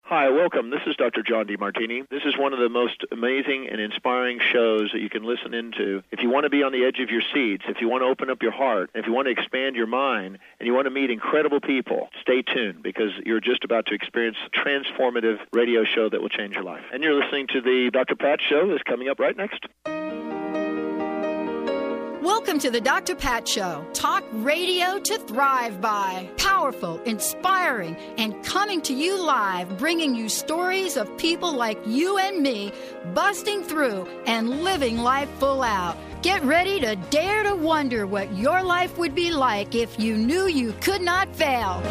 Hi, welcome. This is Dr. John DeMartini. This is one of the most amazing and inspiring shows that you can listen into. If you want to be on the edge of your seats, if you want to open up your heart, if you want to expand your mind, and you want to meet incredible people, stay tuned because you're just about to experience a transformative radio show that will change your life. And you're listening to the Dr. Pat Show that's coming up right next. Welcome to the Dr. Pat Show. Talk radio to thrive by. Powerful, inspiring, and coming to you live, bringing you stories of people like you and me busting through and living life full out. Get ready to dare to wonder what your life would be like if you knew you could not fail.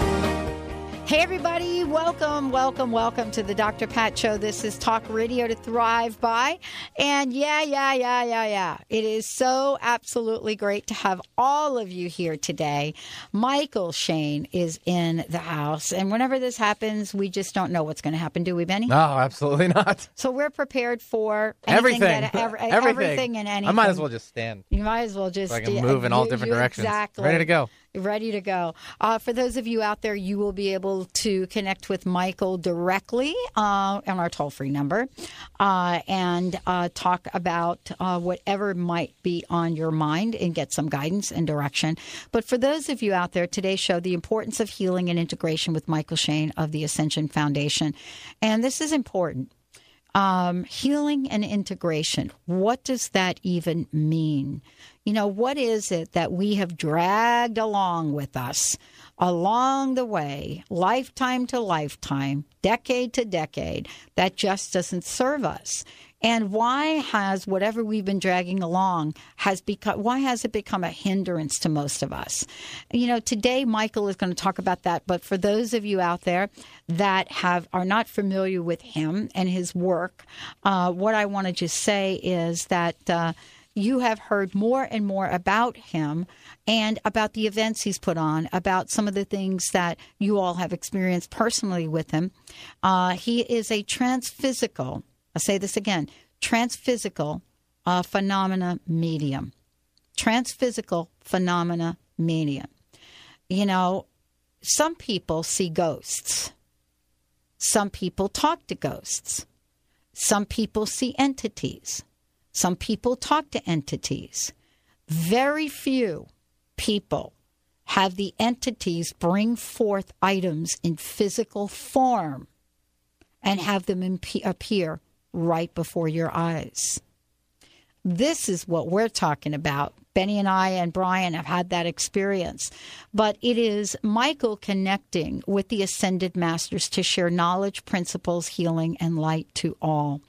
Hey, everybody. Welcome to the Dr. Pat Show. This is Talk Radio to Thrive By. And yeah. It is so absolutely great to have all of you here today. Michael Shane is in the house. And whenever this happens, we just don't know what's going to happen, do we, Benny? No, absolutely not. So we're prepared for everything and anything. I might as well just stand. You might as well just so I can move in all different directions. Exactly. Ready to go. Ready to go. For those of you out there, you will be able to connect with Michael directly on our toll-free number and talk about whatever might be on your mind and get some guidance and direction. But for those of you out there, today's show, the importance of healing and integration with Michael Shane of the Ascension Foundation. And this is important. Healing and integration. What does that even mean? You know, what is it that we have dragged along with us along the way, lifetime to lifetime, decade to decade, that just doesn't serve us? And why has whatever we've been dragging along why has it become a hindrance to most of us? You know, today Michael is going to talk about that. But for those of you out there that are not familiar with him and his work, what I want to just say is that you have heard more and more about him and about the events he's put on, about some of the things that you all have experienced personally with him. He is a transphysical, I'll say this again, transphysical phenomena medium. Transphysical phenomena medium. You know, some people see ghosts. Some people talk to ghosts. Some people see entities. Some people talk to entities. Very few people have the entities bring forth items in physical form and have them appear right before your eyes. This is what we're talking about. Benny and I and Brian have had that experience. But it is Michael connecting with the Ascended Masters to share knowledge, principles, healing, and light to all.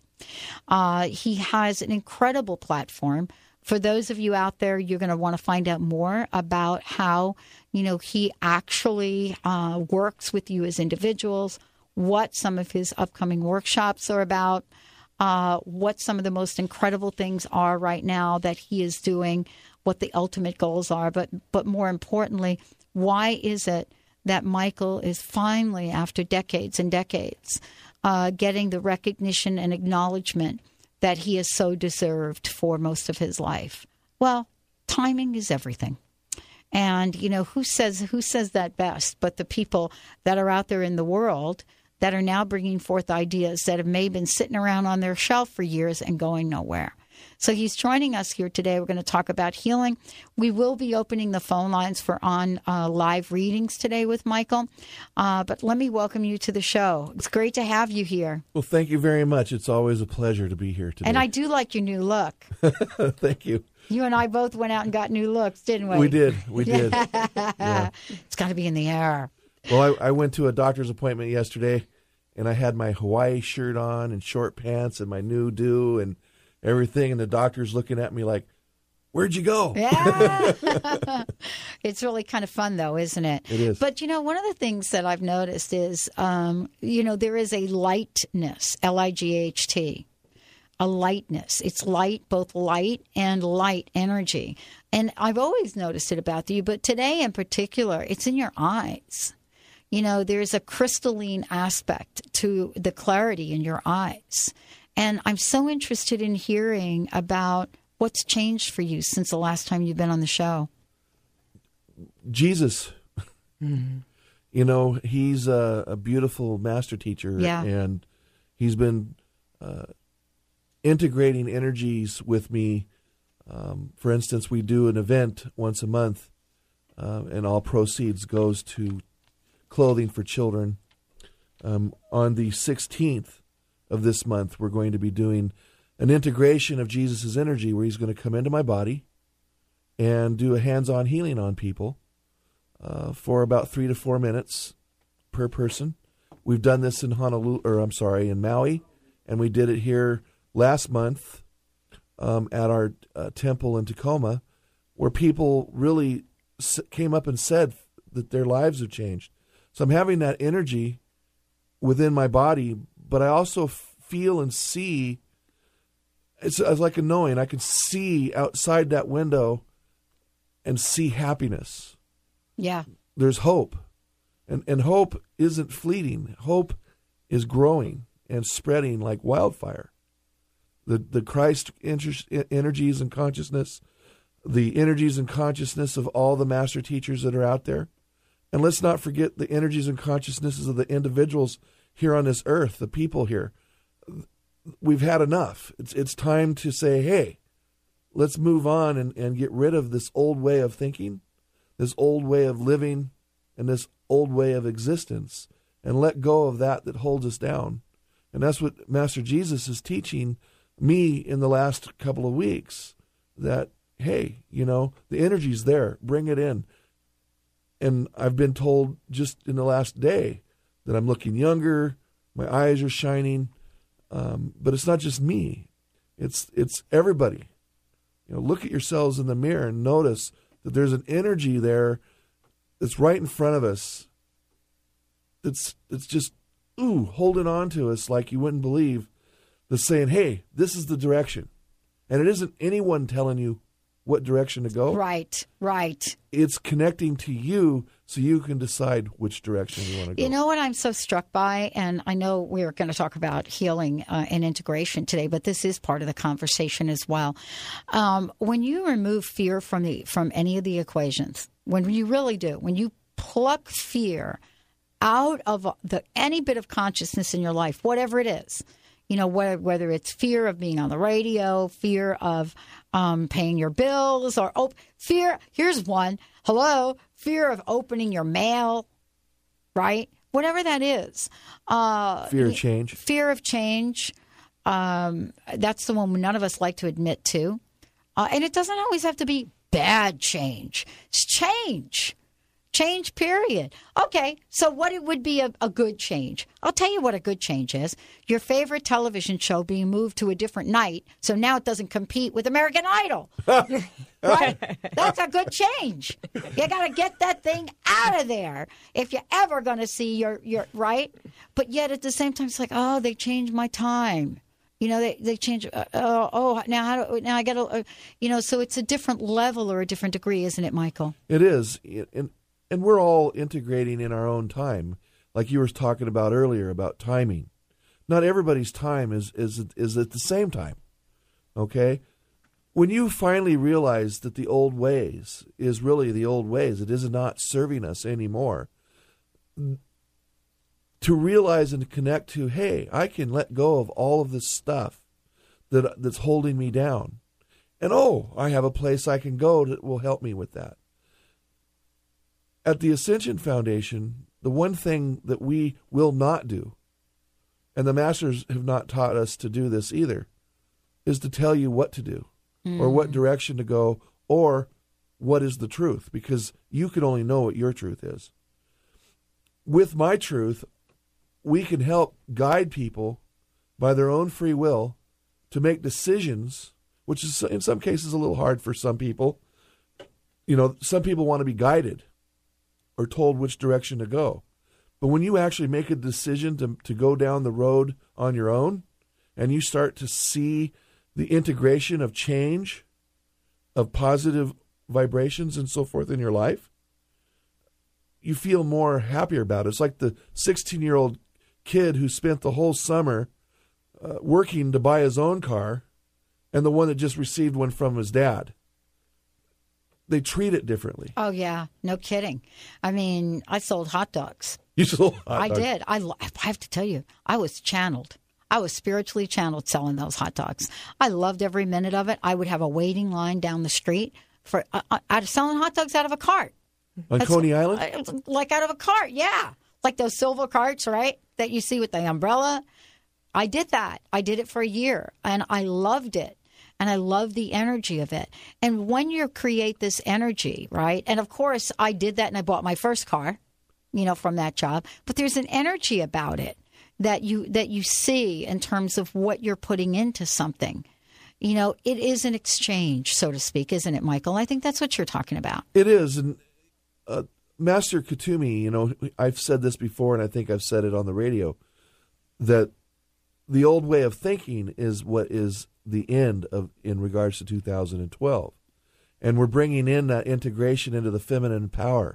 He has an incredible platform. For those of you out there, you're going to want to find out more about how, you know, he actually works with you as individuals, what some of his upcoming workshops are about, what some of the most incredible things are right now that he is doing, what the ultimate goals are. But more importantly, why is it that Michael is finally, after decades and decades, getting the recognition and acknowledgement that he has so deserved for most of his life? Well, timing is everything. And, you know, who says that best but the people that are out there in the world that are now bringing forth ideas that have maybe been sitting around on their shelf for years and going nowhere. So he's joining us here today. We're going to talk about healing. We will be opening the phone lines for live readings today with Michael. But let me welcome you to the show. It's great to have you here. Well, thank you very much. It's always a pleasure to be here today. And I do like your new look. Thank you. You and I both went out and got new looks, didn't we? We did. Yeah. It's got to be in the air. Well, I went to a doctor's appointment yesterday, and I had my Hawaii shirt on and short pants and my new do and everything, and the doctor's looking at me like, where'd you go? Yeah. It's really kind of fun, though, isn't it? It is. But, you know, one of the things that I've noticed is, you know, there is a lightness, L-I-G-H-T, a lightness. It's light, both light and light energy. And I've always noticed it about you, but today in particular, it's in your eyes. You know, there's a crystalline aspect to the clarity in your eyes. And I'm so interested in hearing about what's changed for you since the last time you've been on the show. Jesus. Mm-hmm. He's a beautiful master teacher, and he's been integrating energies with me. For instance, we do an event once a month, and all proceeds goes to clothing for children. On the 16th of this month, we're going to be doing an integration of Jesus' energy where he's going to come into my body and do a hands-on healing on people for about 3 to 4 minutes per person. We've done this in in Maui, and we did it here last month at our temple in Tacoma, where people really came up and said that their lives have changed. So I'm having that energy within my body, but I also feel and see, it's like a knowing. I can see outside that window and see happiness. Yeah. There's hope. And hope isn't fleeting. Hope is growing and spreading like wildfire. The Christ energies and consciousness, the energies and consciousness of all the master teachers that are out there. And let's not forget the energies and consciousnesses of the individuals here on this earth, the people here. We've had enough. It's time to say, hey, let's move on and get rid of this old way of thinking, this old way of living, and this old way of existence, and let go of that holds us down. And that's what Master Jesus is teaching me in the last couple of weeks, that, hey, the energy's there. Bring it in. And I've been told just in the last day that I'm looking younger, my eyes are shining, but it's not just me. It's everybody. Look at yourselves in the mirror and notice that there's an energy there that's right in front of us. It's just, holding on to us like you wouldn't believe, that's saying, hey, this is the direction. And it isn't anyone telling you what direction to go. Right. It's connecting to you so you can decide which direction you want to go. You know what I'm so struck by, and I know we're going to talk about healing and integration today, but this is part of the conversation as well. When you remove fear from any of the equations, when you really do, when you pluck fear out of any bit of consciousness in your life, whatever it is, whether it's fear of being on the radio, fear of paying your bills, or fear. Here's one. Hello, fear of opening your mail, right? Whatever that is. Fear of change. Fear of change. That's the one none of us like to admit to. And it doesn't always have to be bad change. It's change. Change, period. Okay, so what it would be a good change? I'll tell you what a good change is. Your favorite television show being moved to a different night, so now it doesn't compete with American Idol. Right? That's a good change. You got to get that thing out of there if you're ever going to see your right? But yet at the same time, it's like, they changed my time. They change. Now I got to. So it's a different level or a different degree, isn't it, Michael? It is. And we're all integrating in our own time, like you were talking about earlier about timing. Not everybody's time is at the same time, okay? When you finally realize that the old ways is really the old ways, it is not serving us anymore, to realize and to connect to, hey, I can let go of all of this stuff that's holding me down. And, I have a place I can go that will help me with that. At the Ascension Foundation, the one thing that we will not do, and the Masters have not taught us to do this either, is to tell you what to do or what direction to go or what is the truth, because you can only know what your truth is. With my truth, we can help guide people by their own free will to make decisions, which is in some cases a little hard for some people. Some people want to be guided or told which direction to go. But when you actually make a decision to go down the road on your own, and you start to see the integration of change, of positive vibrations and so forth in your life, you feel more happier about it. It's like the 16-year-old kid who spent the whole summer working to buy his own car and the one that just received one from his dad. they treat it differently. Oh, yeah. No kidding. I mean, I sold hot dogs. You sold hot dogs? I did. I have to tell you, I was channeled. I was spiritually channeled selling those hot dogs. I loved every minute of it. I would have a waiting line down the street for selling hot dogs out of a cart. On Coney Island? Like out of a cart, yeah. Like those silver carts, right, that you see with the umbrella. I did that. I did it for a year, and I loved it. And I love the energy of it. And when you create this energy, right, and of course I did that and I bought my first car, from that job. But there's an energy about it that you see in terms of what you're putting into something. It is an exchange, so to speak, isn't it, Michael? I think that's what you're talking about. It is. And Master Kuthumi, I've said this before, and I think I've said it on the radio, that the old way of thinking is what is the end in regards to 2012. And we're bringing in that integration into the feminine power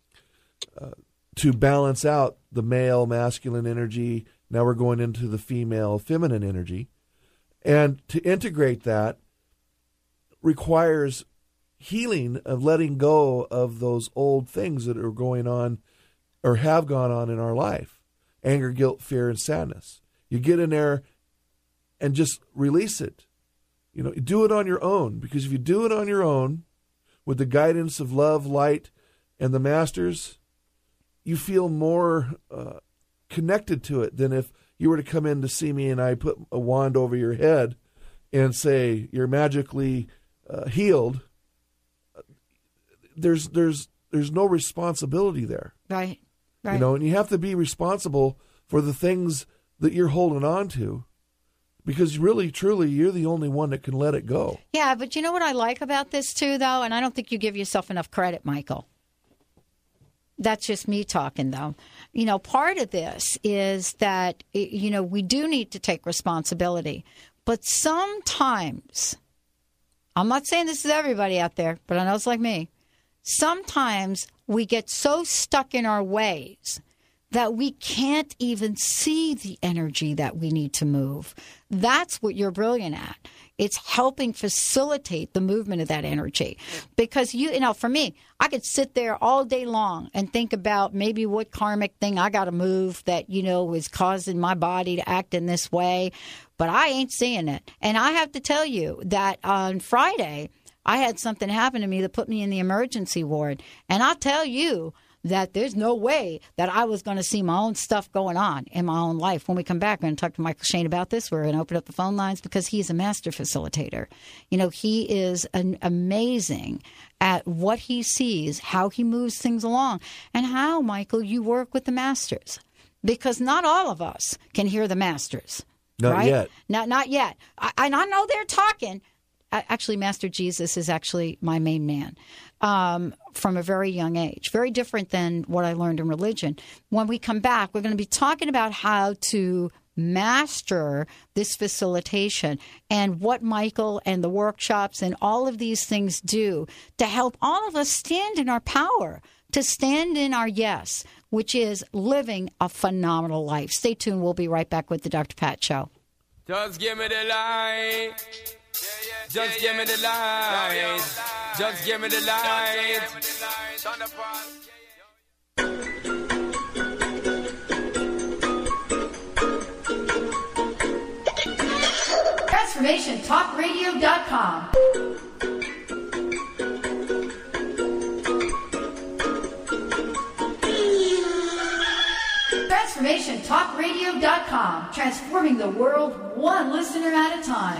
to balance out the male masculine energy. Now we're going into the female feminine energy. And to integrate that requires healing of letting go of those old things that are going on or have gone on in our life. Anger, guilt, fear, and sadness. You get in there and just release it. Do it on your own, because if you do it on your own with the guidance of love, light, and the masters, you feel more connected to it than if you were to come in to see me and I put a wand over your head and say you're magically healed. There's no responsibility there. Right. And you have to be responsible for the things that you're holding on to, because really, truly, you're the only one that can let it go. Yeah, but you know what I like about this too, though? And I don't think you give yourself enough credit, Michael. That's just me talking, though. Part of this is that, we do need to take responsibility. But sometimes, I'm not saying this is everybody out there, but I know it's like me. Sometimes we get so stuck in our ways that we can't even see the energy that we need to move. That's what you're brilliant at. It's helping facilitate the movement of that energy. Because, for me, I could sit there all day long and think about maybe what karmic thing I got to move that, is causing my body to act in this way. But I ain't seeing it. And I have to tell you that on Friday, I had something happen to me that put me in the emergency ward. And I'll tell you that there's no way that I was going to see my own stuff going on in my own life. When we come back, we're going to talk to Michael Shane about this. We're going to open up the phone lines because he's a master facilitator. He is amazing at what he sees, how he moves things along, and how, Michael, you work with the masters. Because not all of us can hear the masters. Not yet. Not yet. I know they're talking. Actually, Master Jesus is actually my main man from a very young age. Very different than what I learned in religion. When we come back, we're going to be talking about how to master this facilitation and what Michael and the workshops and all of these things do to help all of us stand in our power, to stand in our yes, which is living a phenomenal life. Stay tuned. We'll be right back with the Dr. Pat Show. Just give me the light. Just give me the light. Just give me the light. TransformationTalkRadio.com. TransformationTalkRadio.com. Transforming the world one listener at a time.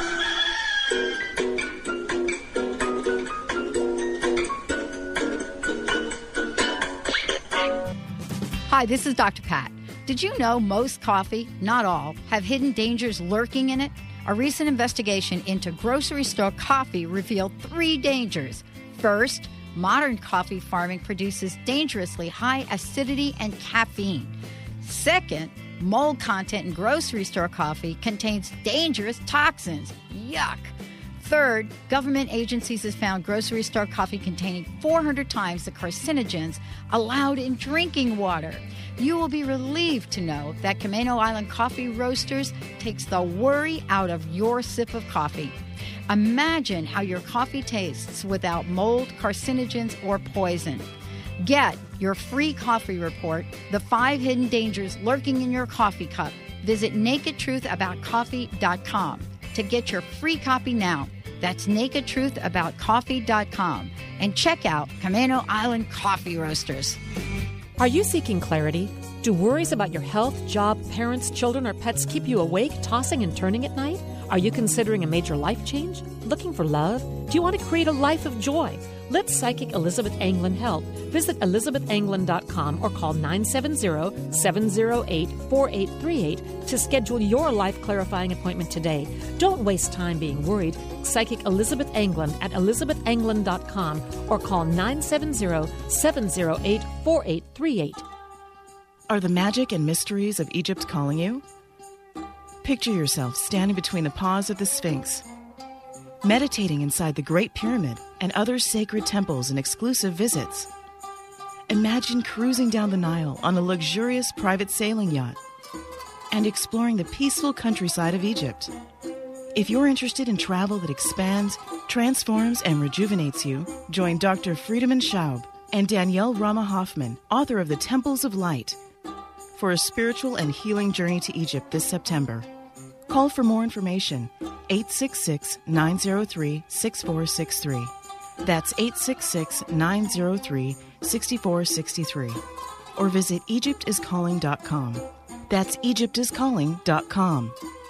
Hi, this is Dr. Pat. Did you know most coffee, not all, have hidden dangers lurking in it? A recent investigation into grocery store coffee revealed 3 dangers. First, modern coffee farming produces dangerously high acidity and caffeine. Second, mold content in grocery store coffee contains dangerous toxins. Yuck. Third, government agencies have found grocery store coffee containing 400 times the carcinogens allowed in drinking water. You will be relieved to know that Camano Island Coffee Roasters takes the worry out of your sip of coffee. Imagine how your coffee tastes without mold, carcinogens, or poison. Get your free coffee report, The 5 Hidden Dangers Lurking in Your Coffee Cup. Visit nakedtruthaboutcoffee.com to get your free copy now. That's nakedtruthaboutcoffee.com. And check out Camano Island Coffee Roasters. Are you seeking clarity? Do worries about your health, job, parents, children, or pets keep you awake, tossing and turning at night? Are you considering a major life change? Looking for love? Do you want to create a life of joy? Let psychic Elizabeth Anglin help. Visit ElizabethAnglin.com or call 970-708-4838 to schedule your life-clarifying appointment today. Don't waste time being worried. Psychic Elizabeth Anglin at ElizabethAnglin.com or call 970-708-4838. Are the magic and mysteries of Egypt calling you? Picture yourself standing between the paws of the Sphinx, meditating inside the Great Pyramid and other sacred temples and exclusive visits. Imagine cruising down the Nile on a luxurious private sailing yacht and exploring the peaceful countryside of Egypt. If you're interested in travel that expands, transforms, and rejuvenates you, join Dr. Friedemann Schaub and Danielle Rama Hoffman, author of The Temples of Light, for a spiritual and healing journey to Egypt this September. Call for more information, 866-903-6463. That's 866-903-6463. Or visit EgyptIsCalling.com. That's EgyptIsCalling.com.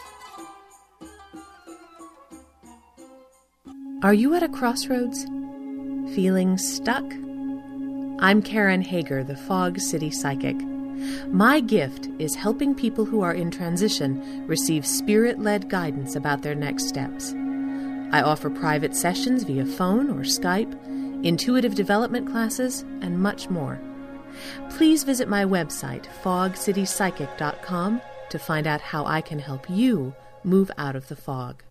Are you at a crossroads? Feeling stuck? I'm Karen Hager, the Fog City Psychic. My gift is helping people who are in transition receive spirit-led guidance about their next steps. I offer private sessions via phone or Skype, intuitive development classes, and much more. Please visit my website, fogcitypsychic.com, to find out how I can help you move out of the fog.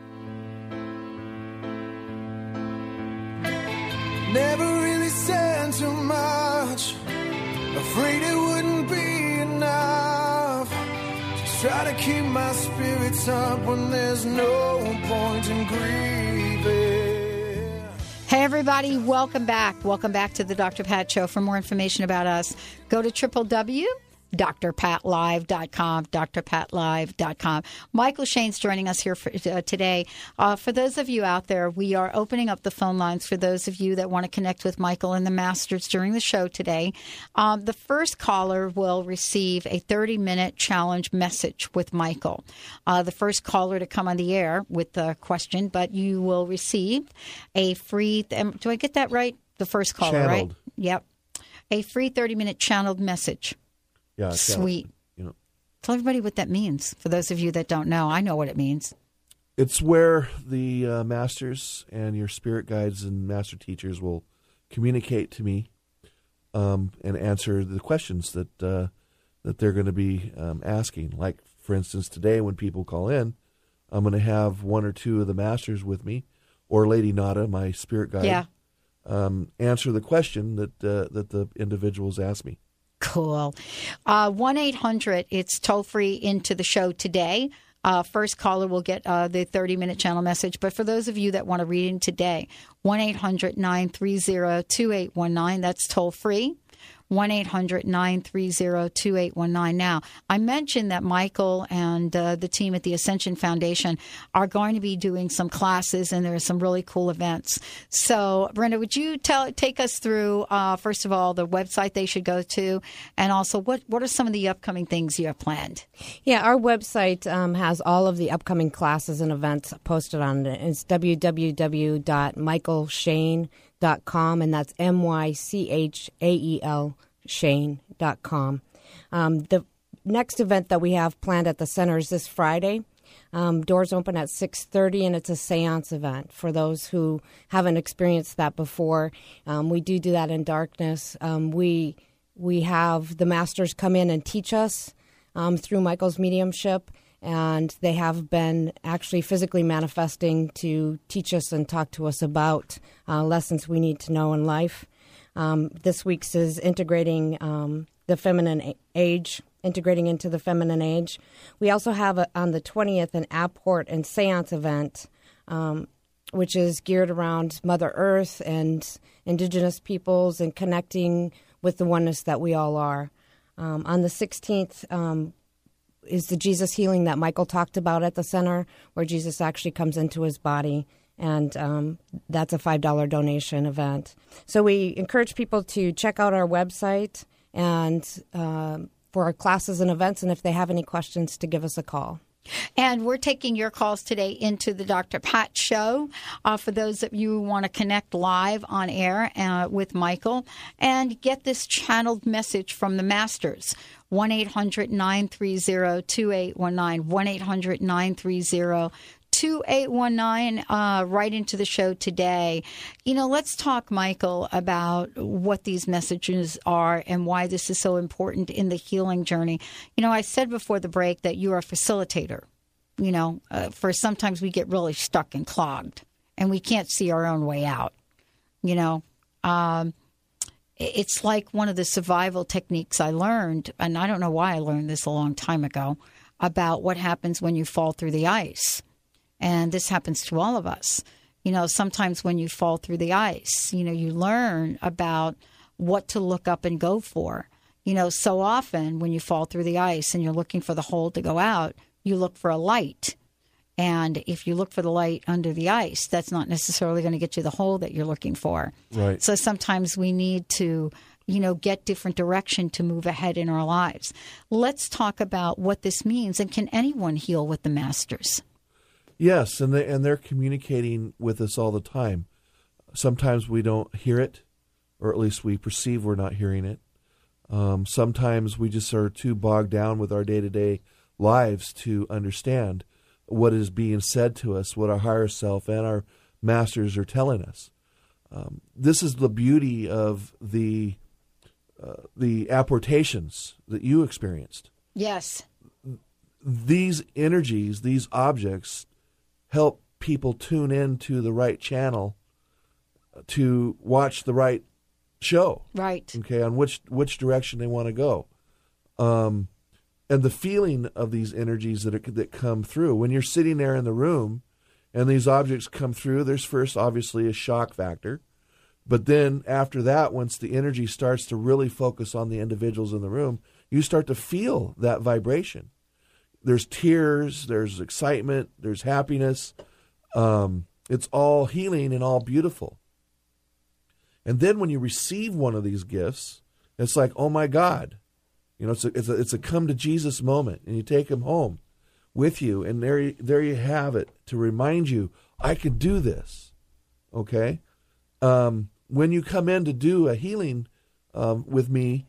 Never really said too much, afraid it wouldn't be enough. Just try to keep my spirits up when there's no point in grieving. Hey, everybody, welcome back. Welcome back to the Dr. Pat Show. For more information about us, go to www.drpatlive.com, drpatlive.com. Michael Shane's joining us here today. For those of you out there, we are opening up the phone lines for those of you that want to connect with Michael and the Masters during the show today. The first caller will receive a 30-minute challenge message with Michael. The first caller to come on the air with the question, but you will receive a free, do I get that right? The first caller, Channeled. right? Yep. A free 30-minute channeled message. Yeah, Sweet. You know, Tell everybody what that means. For those of you that don't know, I know what it means. it's where the masters and your spirit guides and master teachers will communicate to me and answer the questions that they're going to be asking. Like, for instance, today when people call in, I'm going to have one or two of the masters with me, or Lady Nada, my spirit guide, answer the question that the individuals ask me. Cool. 1-800, it's toll-free into the show today. First caller will get the 30-minute channel message. But for those of you that want to read in today, 1-800-930-2819, that's toll-free. 1-800-930-2819. Now, I mentioned that Michael and the team at the Ascension Foundation are going to be doing some classes, and there are some really cool events. So, Brenda, would you take us through, first of all, the website they should go to, and also what are some of the upcoming things you have planned? Yeah, our website has all of the upcoming classes and events posted on it. It's www.michaelshane.com, and that's MYCHAEL Shane.com. The next event that we have planned at the center is this Friday. Doors open at 6:30, and it's a seance event for those who haven't experienced that before. We do that in darkness. We have the masters come in and teach us through Michael's mediumship, and they have been actually physically manifesting to teach us and talk to us about lessons we need to know in life. This week's is integrating the feminine age, integrating into the feminine age. We also have on the 20th an apport and seance event which is geared around Mother Earth and indigenous peoples and connecting with the oneness that we all are. On the 16th is the Jesus healing that Michael talked about at the center, where Jesus actually comes into his body, and that's a $5 donation event. So we encourage people to check out our website and for our classes and events, and if they have any questions, to give us a call. And we're taking your calls today into the Dr. Pat Show. For those of you who want to connect live on air with Michael and get this channeled message from the Masters, 1-800-930-2819, 1-800-930-2819, right into the show today. Let's talk, Michael, about what these messages are and why this is so important in the healing journey. I said before the break that you're a facilitator. For sometimes we get really stuck and clogged and we can't see our own way out. It's like one of the survival techniques I learned, and I don't know why I learned this a long time ago, about what happens when you fall through the ice. And this happens to all of us. Sometimes when you fall through the ice, you learn about what to look up and go for. So often when you fall through the ice and you're looking for the hole to go out, you look for a light. And if you look for the light under the ice, that's not necessarily going to get you the hole that you're looking for. Right. So sometimes we need to, get different direction to move ahead in our lives. Let's talk about what this means. And can anyone heal with the Masters? Yes, and they're communicating with us all the time. Sometimes we don't hear it, or at least we perceive we're not hearing it. Sometimes we just are too bogged down with our day-to-day lives to understand what is being said to us, what our higher self and our masters are telling us. This is the beauty of the apportations that you experienced. Yes. These energies, these objects, help people tune into the right channel to watch the right show. Right. Okay, on which direction they want to go. And the feeling of these energies that come through. When you're sitting there in the room and these objects come through, there's first obviously a shock factor. But then after that, once the energy starts to really focus on the individuals in the room, you start to feel that vibration. There's tears, there's excitement, there's happiness. It's all healing and all beautiful. And then when you receive one of these gifts, it's like, oh my God. It's a come to Jesus moment, and you take him home with you, and there you have it to remind you, I can do this. Okay? When you come in to do a healing with me,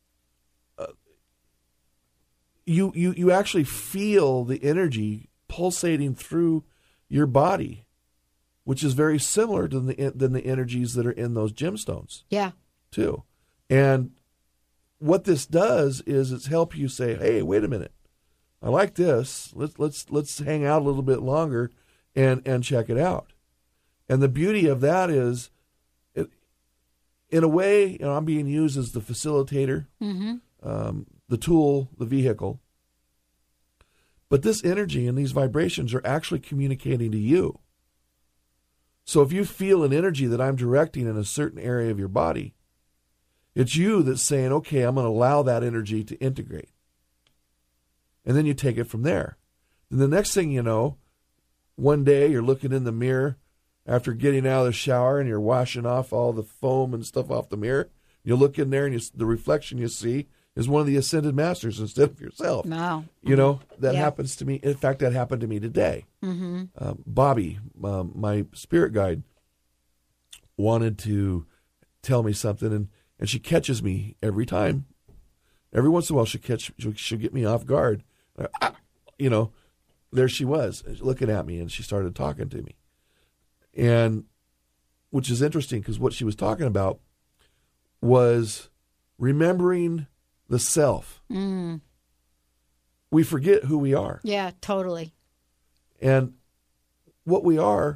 you actually feel the energy pulsating through your body, which is very similar to than the energies that are in those gemstones. Yeah. Too. And what this does is it's help you say, hey, wait a minute. I like this. Let's hang out a little bit longer and check it out. And the beauty of that is, in a way, I'm being used as the facilitator, the tool, the vehicle. But this energy and these vibrations are actually communicating to you. So if you feel an energy that I'm directing in a certain area of your body, it's you that's saying, okay, I'm going to allow that energy to integrate. And then you take it from there. And the next thing you know, one day you're looking in the mirror after getting out of the shower and you're washing off all the foam and stuff off the mirror. You look in there and the reflection you see is one of the ascended masters instead of yourself. Wow. That happens to me. In fact, that happened to me today. Mm-hmm. Bobby, my spirit guide, wanted to tell me something, and she catches me every time. Every once in a while, she'll get me off guard. There she was looking at me, and she started talking to me. And which is interesting because what she was talking about was remembering the self. Mm. We forget who we are. Yeah, totally. And what we are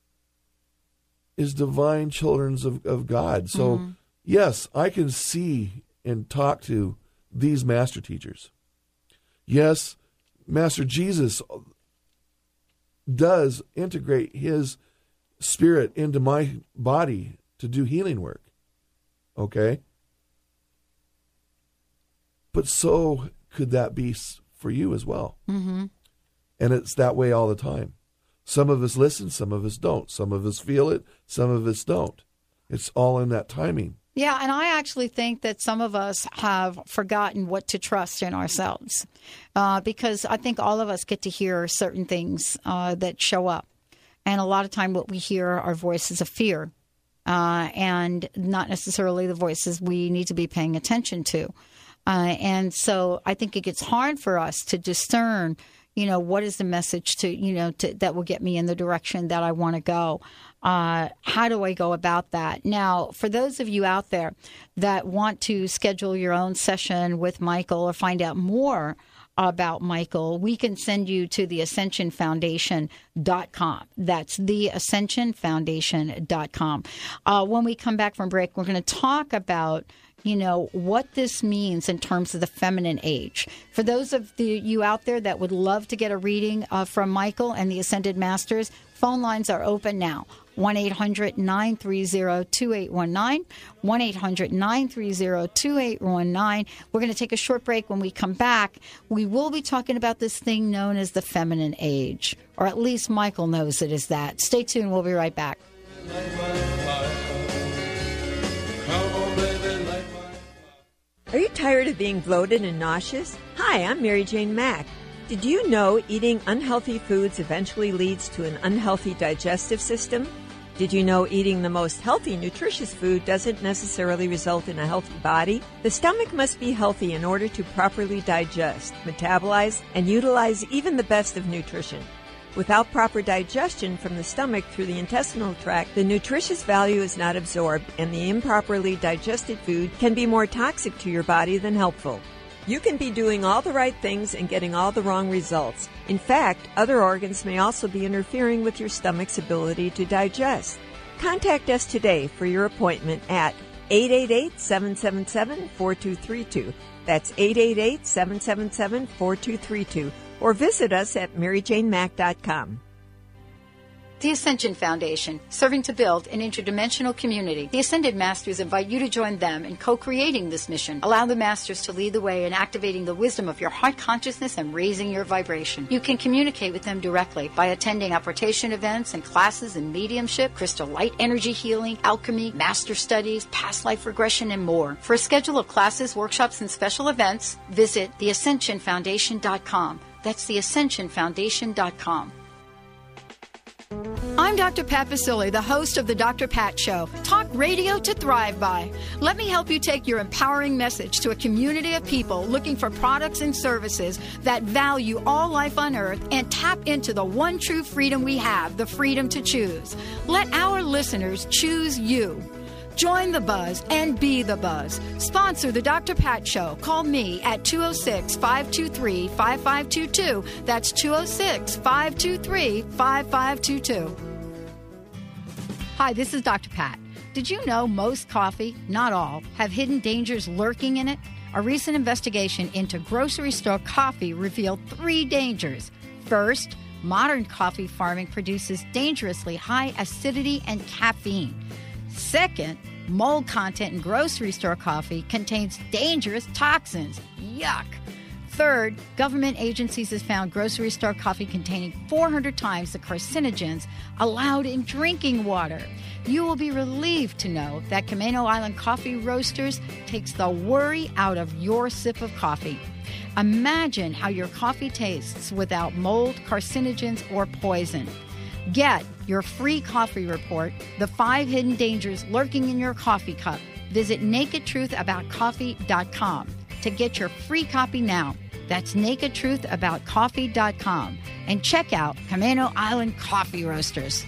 is divine children of God. So, yes, I can see and talk to these master teachers. Yes, Master Jesus does integrate his spirit into my body to do healing work. Okay? But so could that be for you as well. Mm-hmm. And it's that way all the time. Some of us listen, some of us don't. Some of us feel it, some of us don't. It's all in that timing. Yeah, and I actually think that some of us have forgotten what to trust in ourselves because I think all of us get to hear certain things that show up. And a lot of time what we hear are voices of fear and not necessarily the voices we need to be paying attention to. And so I think it gets hard for us to discern, what is the message that will get me in the direction that I want to go. How do I go about that? Now, for those of you out there that want to schedule your own session with Michael or find out more about Michael, we can send you to theascensionfoundation.com. That's theascensionfoundation.com. When we come back from break, we're going to talk about what this means in terms of the feminine age. For those of you out there that would love to get a reading from Michael and the Ascended Masters, phone lines are open now. 1-800-930-2819, 1-800-930-2819. We're going to take a short break. When we come back, we will be talking about this thing known as the feminine age, or at least Michael knows it is that. Stay tuned. We'll be right back. Are you tired of being bloated and nauseous? Hi, I'm Mary Jane Mack. Did you know eating unhealthy foods eventually leads to an unhealthy digestive system? Did you know eating the most healthy, nutritious food doesn't necessarily result in a healthy body? The stomach must be healthy in order to properly digest, metabolize, and utilize even the best of nutrition. Without proper digestion from the stomach through the intestinal tract, the nutritious value is not absorbed, and the improperly digested food can be more toxic to your body than helpful. You can be doing all the right things and getting all the wrong results. In fact, other organs may also be interfering with your stomach's ability to digest. Contact us today for your appointment at 888-777-4232. That's 888-777-4232. Or visit us at MaryJaneMack.com. The Ascension Foundation, serving to build an interdimensional community. The Ascended Masters invite you to join them in co-creating this mission. Allow the Masters to lead the way in activating the wisdom of your heart consciousness and raising your vibration. You can communicate with them directly by attending apportation events and classes in mediumship, crystal light energy healing, alchemy, master studies, past life regression, and more. For a schedule of classes, workshops, and special events, visit theascensionfoundation.com. That's theascensionfoundation.com. I'm Dr. Pat Basile, the host of the Dr. Pat Show. Talk radio to thrive by. Let me help you take your empowering message to a community of people looking for products and services that value all life on earth and tap into the one true freedom we have, the freedom to choose. Let our listeners choose you. Join the buzz and be the buzz. Sponsor the Dr. Pat Show. Call me at 206-523-5522. That's 206-523-5522. Hi, this is Dr. Pat. Did you know most coffee, not all, have hidden dangers lurking in it? A recent investigation into grocery store coffee revealed 3 dangers. First, modern coffee farming produces dangerously high acidity and caffeine. Second, mold content in grocery store coffee contains dangerous toxins. Yuck. Third, government agencies have found grocery store coffee containing 400 times the carcinogens allowed in drinking water. You will be relieved to know that Camano Island Coffee Roasters takes the worry out of your sip of coffee. Imagine how your coffee tastes without mold, carcinogens, or poison. Get your free coffee report, The 5 Hidden Dangers Lurking in Your Coffee Cup. Visit nakedtruthaboutcoffee.com to get your free copy now. That's nakedtruthaboutcoffee.com. And check out Camano Island Coffee Roasters.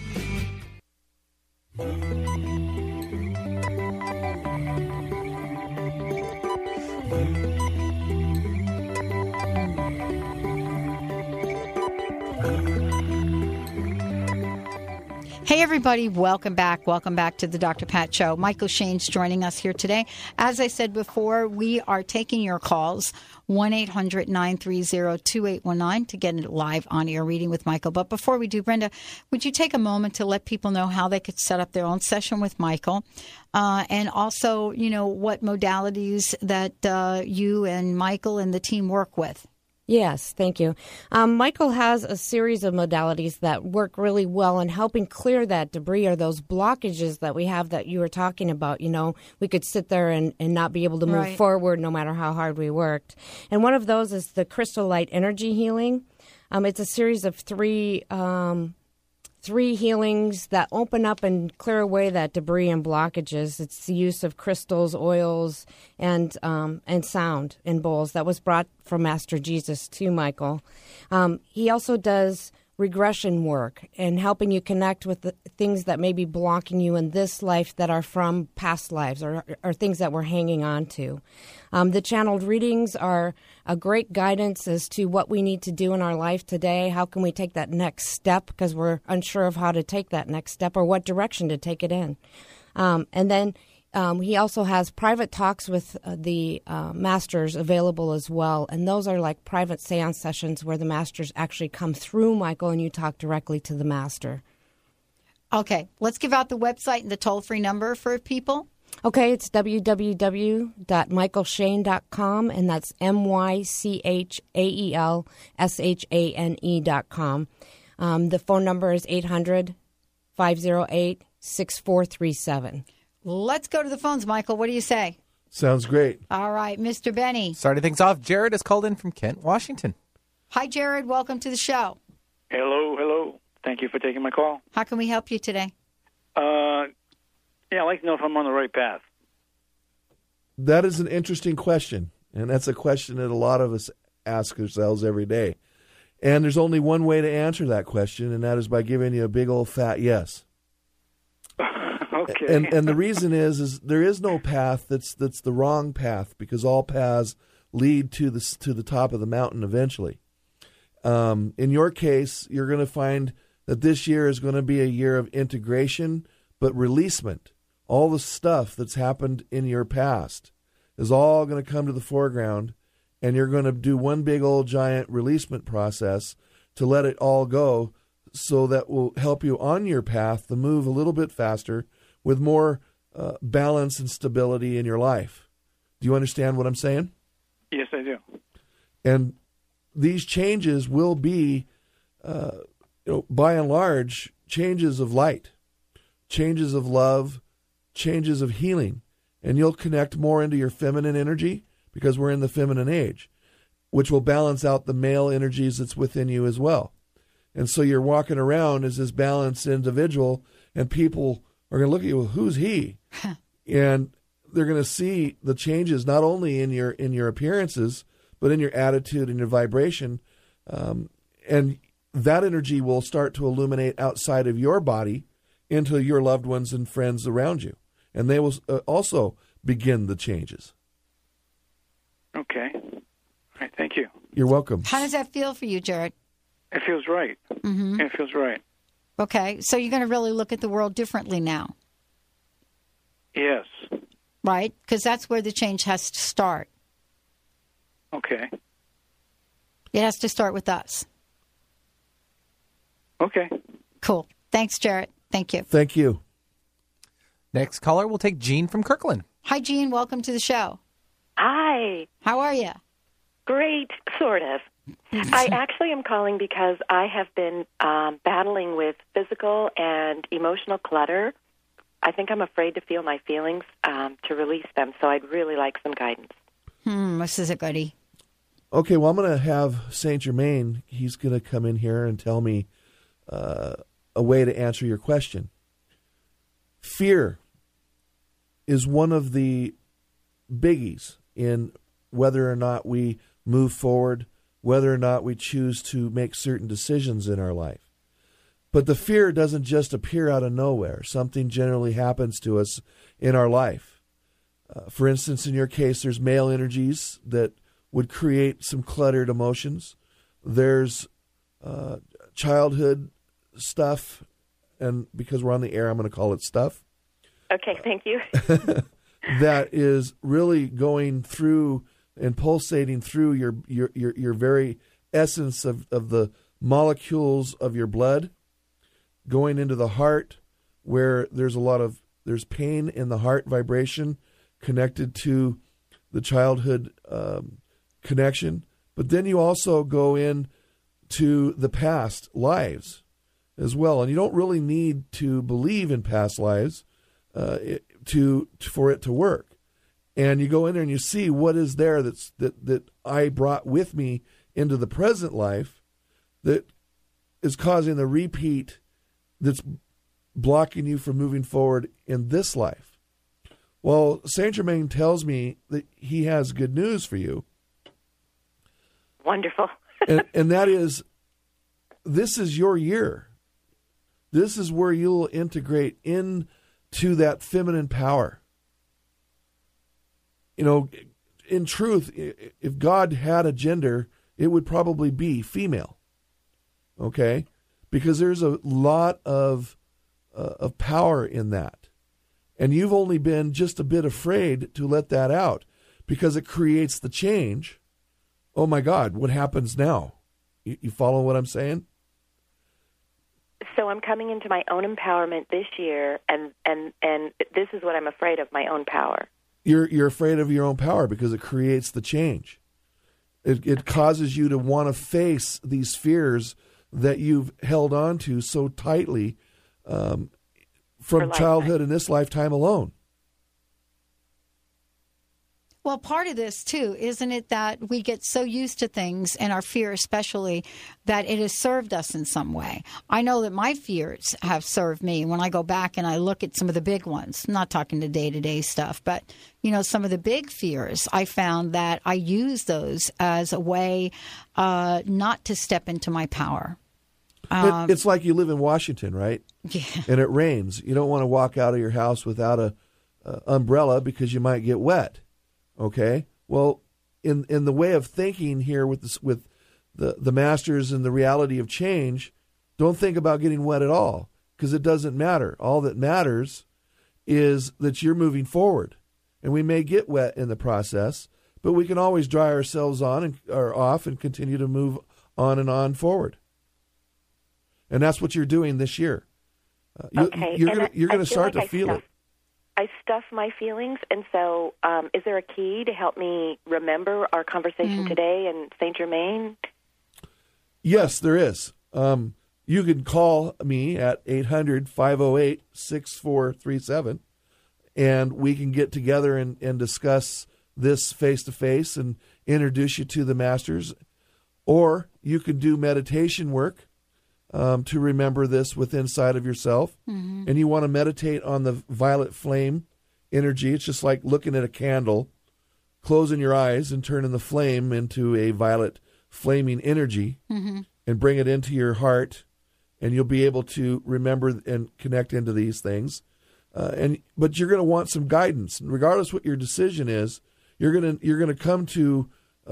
Hey, everybody. Welcome back. Welcome back to the Dr. Pat Show. Michael Shane's joining us here today. As I said before, we are taking your calls, 1-800-930-2819 to get a live on-air reading with Michael. But before we do, Brenda, would you take a moment to let people know how they could set up their own session with Michael? And also, what modalities that you and Michael and the team work with? Yes, thank you. Michael has a series of modalities that work really well in helping clear that debris or those blockages that we have that you were talking about. We could sit there and not be able to move forward no matter how hard we worked. And one of those is the crystal light energy healing. It's a series of three healings that open up and clear away that debris and blockages. It's the use of crystals, oils, and sound in bowls that was brought from Master Jesus to Michael. He also does regression work and helping you connect with the things that may be blocking you in this life that are from past lives or things that we're hanging on to. The channeled readings are a great guidance as to what we need to do in our life today. How can we take that next step because we're unsure of how to take that next step or what direction to take it in. And then he also has private talks with the masters available as well. And those are like private seance sessions where the masters actually come through Michael and you talk directly to the master. Okay, let's give out the website and the toll-free number for people. Okay, it's www.michaelshane.com, and that's MyChaelShane.com. The phone number is 800-508-6437. Let's go to the phones, Michael. What do you say? Sounds great. All right, Mr. Benny. Starting things off, Jared is called in from Kent, Washington. Hi, Jared. Welcome to the show. Hello. Thank you for taking my call. How can we help you today? I'd like to know if I'm on the right path. That is an interesting question, and that's a question that a lot of us ask ourselves every day. And there's only one way to answer that question, and that is by giving you a big old fat yes. Okay. And the reason is there is no path that's the wrong path, because all paths lead to the top of the mountain eventually. In your case, you're going to find that this year is going to be a year of integration, but releasement. All the stuff that's happened in your past is all going to come to the foreground, and you're going to do one big old giant releasement process to let it all go, so that will help you on your path to move a little bit faster with more balance and stability in your life. Do you understand what I'm saying? Yes, I do. And these changes will be, by and large, changes of light, changes of love, changes of healing. And you'll connect more into your feminine energy, because we're in the feminine age, which will balance out the male energies that's within you as well. And so you're walking around as this balanced individual, and people are going to look at you, well, who's he? And they're going to see the changes not only in your appearances, but in your attitude and your vibration. And that energy will start to illuminate outside of your body into your loved ones and friends around you. And they will also begin the changes. Okay. All right, thank you. You're welcome. How does that feel for you, Jared? It feels right. Mm-hmm. It feels right. Okay, so you're going to really look at the world differently now. Yes. Right? Because that's where the change has to start. Okay. It has to start with us. Okay. Cool. Thanks, Jared. Thank you. Thank you. Next caller, we'll take Jean from Kirkland. Hi, Jean. Welcome to the show. Hi. How are you? Great, sort of. I actually am calling because I have been battling with physical and emotional clutter. I think I'm afraid to feel my feelings to release them, so I'd really like some guidance. This is a goodie. Okay, well, I'm going to have Saint Germain. He's going to come in here and tell me a way to answer your question. Fear is one of the biggies in whether or not we move forward, whether or not we choose to make certain decisions in our life. But the fear doesn't just appear out of nowhere. Something generally happens to us in our life. For instance, in your case, there's male energies that would create some cluttered emotions. There's childhood stuff and because we're on the air, I'm going to call it stuff. Okay, thank you. That is really going through and pulsating through your very essence of the molecules of your blood, going into the heart, where there's pain in the heart vibration connected to the childhood connection. But then you also go in to the past lives as well. And you don't really need to believe in past lives for it to work. And you go in there and you see what is there that I brought with me into the present life that is causing the repeat that's blocking you from moving forward in this life. Well, Saint Germain tells me that he has good news for you. Wonderful. and that is, this is your year. This is where you'll integrate into that feminine power. You know, in truth, if God had a gender, it would probably be female. Okay? Because there's a lot of power in that. And you've only been just a bit afraid to let that out because it creates the change. Oh my God, what happens now? You follow what I'm saying? So I'm coming into my own empowerment this year, and this is what I'm afraid of, my own power. You're afraid of your own power because it creates the change. It causes you to want to face these fears that you've held on to so tightly from childhood and this lifetime alone. Well, part of this, too, isn't it that we get so used to things, and our fear especially, that it has served us in some way. I know that my fears have served me when I go back and I look at some of the big ones. I'm not talking to day-to-day stuff, but, you know, some of the big fears, I found that I use those as a way not to step into my power. It's like you live in Washington, right? Yeah. And it rains. You don't want to walk out of your house without a umbrella because you might get wet. Okay, well, in the way of thinking here with the masters and the reality of change, don't think about getting wet at all because it doesn't matter. All that matters is that you're moving forward, and we may get wet in the process, but we can always dry ourselves on or off and continue to move on and on forward. And that's what you're doing this year. Okay, you're going to start to feel it. I stuff my feelings, and so is there a key to help me remember our conversation today in Saint Germain? Yes, there is. You can call me at 800-508-6437, and we can get together and discuss this face-to-face and introduce you to the masters. Or you can do meditation work to remember this within inside of yourself. Mm-hmm. And you want to meditate on the violet flame energy. It's just like looking at a candle, closing your eyes and turning the flame into a violet flaming energy and bring it into your heart. And you'll be able to remember and connect into these things. But you're going to want some guidance. Regardless what your decision is, you're going to come to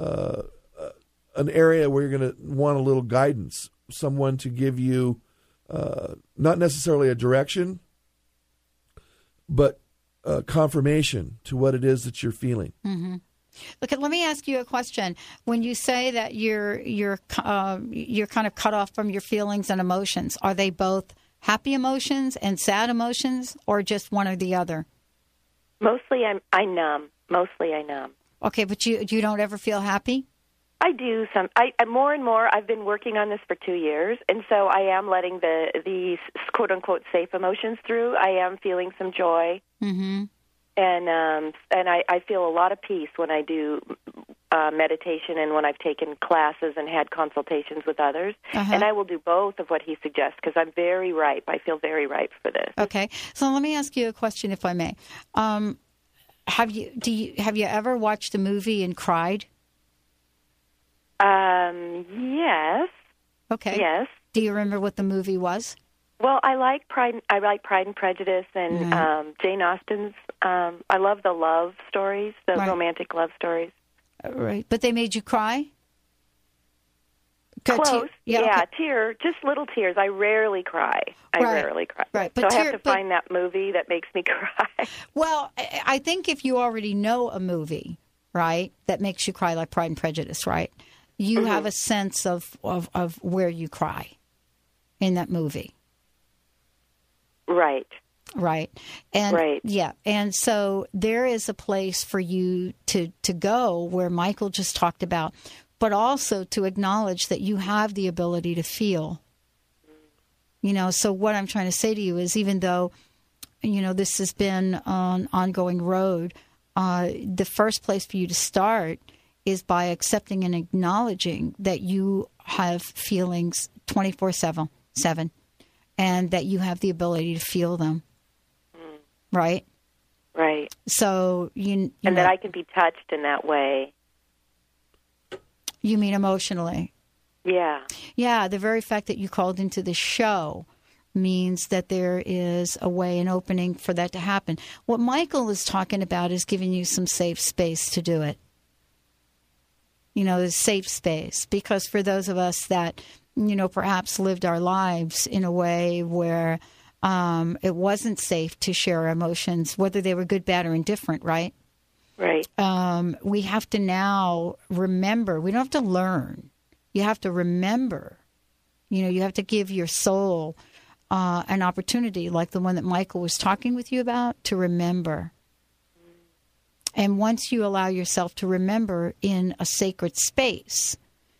an area where you're going to want a little guidance. Someone to give you not necessarily a direction, but confirmation to what it is that you're feeling. Mm-hmm. Look, let me ask you a question. When you say that you're kind of cut off from your feelings and emotions, are they both happy emotions and sad emotions, or just one or the other? Mostly, I numb. Mostly, I numb. Okay, but you don't ever feel happy? I do more and more. I've been working on this for 2 years, and so I am letting the quote unquote safe emotions through. I am feeling some joy, and I feel a lot of peace when I do meditation and when I've taken classes and had consultations with others. And I will do both of what he suggests because I'm very ripe. I feel very ripe for this. Okay, so let me ask you a question, if I may. Have you ever watched a movie and cried? Yes. Okay. Yes. Do you remember what the movie was? Well, I like Pride and Prejudice and Jane Austen's. I love the love stories, the romantic love stories. Right. But they made you cry? Close. Tear, just little tears. I rarely cry. Rarely cry. Right. But I have to find that movie that makes me cry. Well, I think if you already know a movie, right, that makes you cry, like Pride and Prejudice, right, you have a sense of where you cry in that movie. Right. Right. And yeah. And so there is a place for you to go where Michael just talked about, but also to acknowledge that you have the ability to feel. You know, so what I'm trying to say to you is, even though, you know, this has been an ongoing road, the first place for you to start is by accepting and acknowledging that you have feelings 24/7, and that you have the ability to feel them. Right? Right. So, you and know, that I can be touched in that way. You mean emotionally? Yeah. Yeah, the very fact that you called into the show means that there is a way, an opening for that to happen. What Michael is talking about is giving you some safe space to do it. You know, the safe space. Because for those of us that, you know, perhaps lived our lives in a way where it wasn't safe to share our emotions, whether they were good, bad, or indifferent, right? Right. We have to now remember. We don't have to learn. You have to remember. You know, you have to give your soul an opportunity, like the one that Michael was talking with you about, to remember. And once you allow yourself to remember in a sacred space,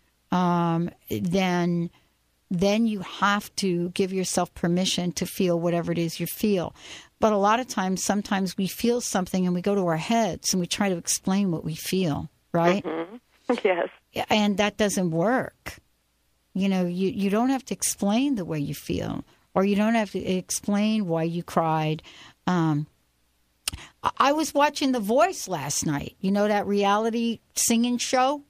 then you have to give yourself permission to feel whatever it is you feel. But a lot of times, sometimes we feel something and we go to our heads and we try to explain what we feel, right? Mm-hmm. Yes. And that doesn't work. You know, you don't have to explain the way you feel, or you don't have to explain why you cried. I was watching The Voice last night. You know, that reality singing show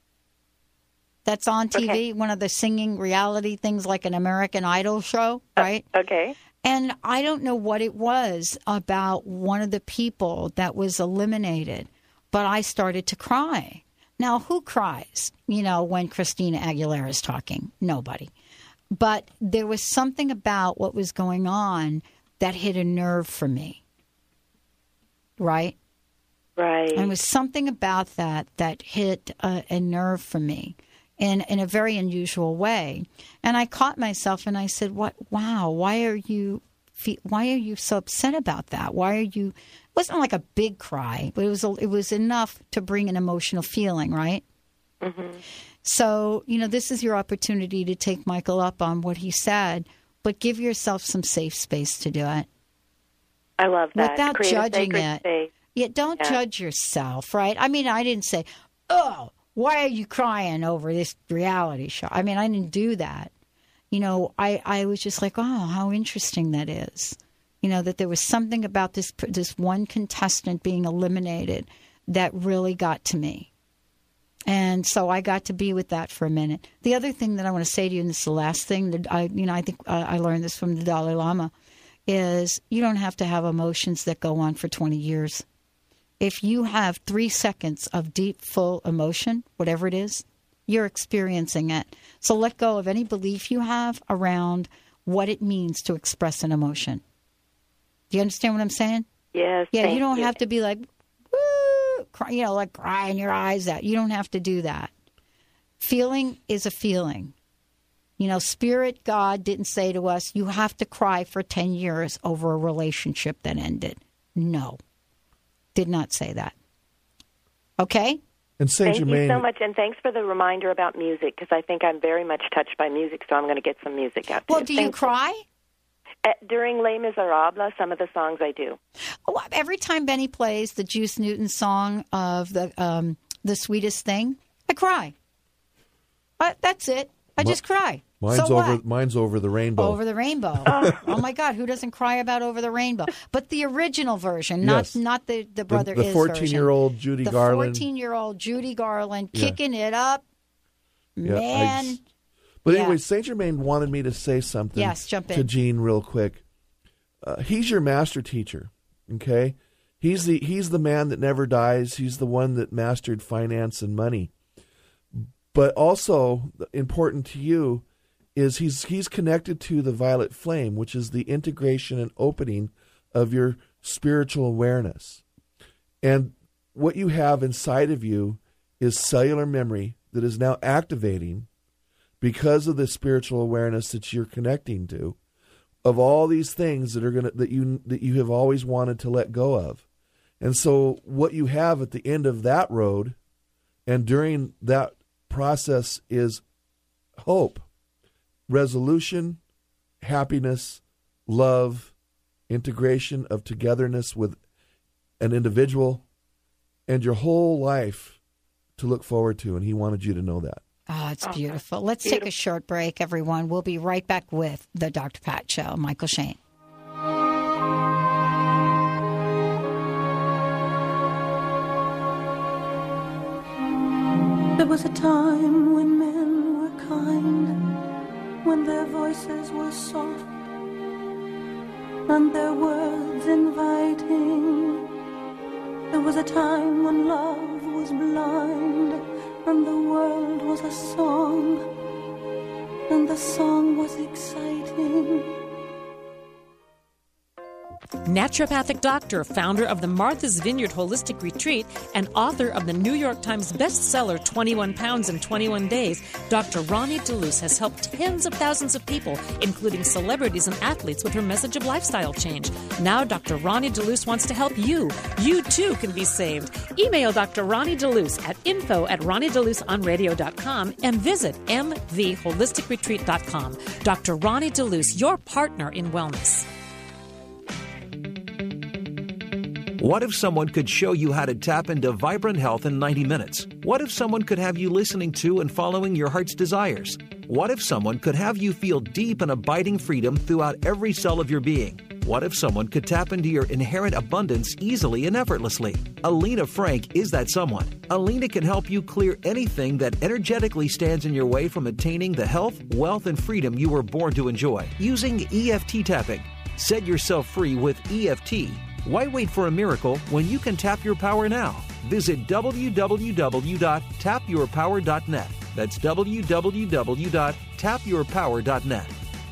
that's on TV, okay. One of the singing reality things like an American Idol show, right? Okay. And I don't know what it was about one of the people that was eliminated, but I started to cry. Now, who cries, you know, when Christina Aguilera is talking? Nobody. But there was something about what was going on that hit a nerve for me. Right? Right. And it was something about that hit a nerve for me in a very unusual way. And I caught myself and I said, "What? Wow, why are you so upset about that? Why are you?" It wasn't like a big cry, but it was enough to bring an emotional feeling, right? Mm-hmm. So, you know, this is your opportunity to take Michael up on what he said, but give yourself some safe space to do it. I love that. Without Create judging a it. space. Yeah, don't judge yourself, right? I mean, I didn't say, "Oh, why are you crying over this reality show?" I mean, I didn't do that. You know, I was just like, "Oh, how interesting that is." You know, that there was something about this one contestant being eliminated that really got to me. And so I got to be with that for a minute. The other thing that I want to say to you, and this is the last thing that I think I learned this from the Dalai Lama, is you don't have to have emotions that go on for 20 years. If you have 3 seconds of deep, full emotion, whatever it is, you're experiencing it. So let go of any belief you have around what it means to express an emotion. Do you understand what I'm saying? Yes. Yeah, you don't have to be like, woo, cry, you know, like crying your eyes out. You don't have to do that. Feeling is a feeling. You know, Spirit God didn't say to us, you have to cry for 10 years over a relationship that ended. No. Did not say that. Okay? And Saint Thank Germain, you so much, and thanks for the reminder about music, because I think I'm very much touched by music, so I'm going to get some music out. Well, do you cry? During Les Miserables, some of the songs I do. Oh, every time Benny plays the Juice Newton song of the Sweetest Thing, I cry. That's it. I just cry. Mine's Over the Rainbow. Over the Rainbow. Oh my God, who doesn't cry about Over the Rainbow? But the original version, yes. not the Brother the Is 14-year-old version. Judy Garland. The 14-year-old Judy Garland kicking it up. Yeah, Man. But anyway, Saint Germain wanted me to say something jump in. to Gene real quick. He's your master teacher, okay? He's the man that never dies. He's the one that mastered finance and money. But also important to you is he's connected to the violet flame, which is the integration and opening of your spiritual awareness. And what you have inside of you is cellular memory that is now activating because of the spiritual awareness that you're connecting to, of all these things that you have always wanted to let go of. And so what you have at the end of that road and during that process is hope, resolution, happiness, love, integration of togetherness with an individual, and your whole life to look forward to. And he wanted you to know that. Oh, it's beautiful. Let's take a short break, everyone. We'll be right back with the Dr. Pat Show. Michael Shane. There was a time when men were kind, when their voices were soft and their words inviting. There was a time when love was blind and the world was a song, and the song was exciting. Naturopathic doctor, founder of the Martha's Vineyard Holistic Retreat, and author of the New York Times bestseller 21 Pounds in 21 Days, Dr. Ronnie DeLuce has helped tens of thousands of people, including celebrities and athletes, with her message of lifestyle change. Now Dr. Ronnie DeLuce wants to help you. You too can be saved. Email Dr. Ronnie DeLuce at info@ronniedeluceonradio.com and visit mtheholisticretreat.com. Dr. Ronnie DeLuce, your partner in wellness. What if someone could show you how to tap into vibrant health in 90 minutes? What if someone could have you listening to and following your heart's desires? What if someone could have you feel deep and abiding freedom throughout every cell of your being? What if someone could tap into your inherent abundance easily and effortlessly? Alina Frank is that someone. Alina can help you clear anything that energetically stands in your way from attaining the health, wealth, and freedom you were born to enjoy using EFT tapping. Set yourself free with EFT. Why wait for a miracle when you can tap your power now? Visit www.tapyourpower.net. That's www.tapyourpower.net.